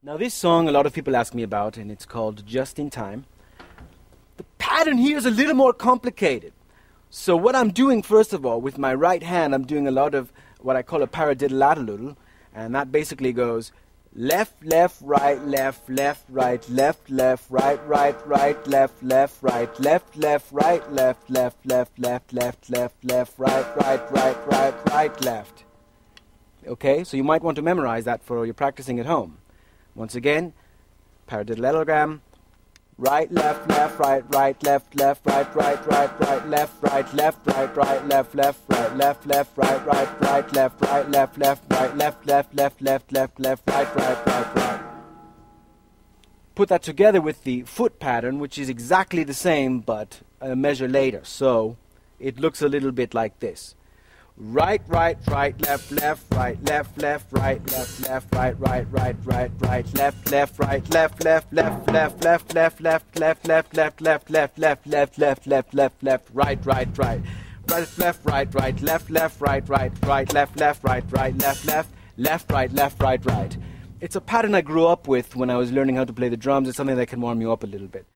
Now this song a lot of people ask me about, and it's called Just in Time. The pattern here is a little more complicated. So what I'm doing, first of all, with my right hand, I'm doing a lot of what I call a paradiddle-addle-oodle, and that basically goes left, left, right, left, left, right, left, left, right, right, right, left, left, right, left, left, right, left, left, left, left, left, left, left, right, right, right, right, right, left. Okay, so you might want to memorize that for your practicing at home. Once again, paradiddle-addle-gram, right, left, left, right, right, left, left, right, right, right, right, left, right, left, right, right, left, left, right, left, left, right, right, right, left, right, left, left, right, left, left, left, left, left, left, right, right, right, right. Put that together with the foot pattern, which is exactly the same, but a measure later. So it looks a little bit like this. Right, right, right, left, left, right, left, left, right, left, left, right, right, right, right, right, left, left, right, left, left, left, left, left, left, left, left, left, left, left, left, left, left, left, left, left, left, right, right, right, right, left, right, right, left, left, right, right, right, left, left, right, right, left, left, left, right, left, right, right. It's a pattern I grew up with when I was learning how to play the drums. It's something that can warm you up a little bit.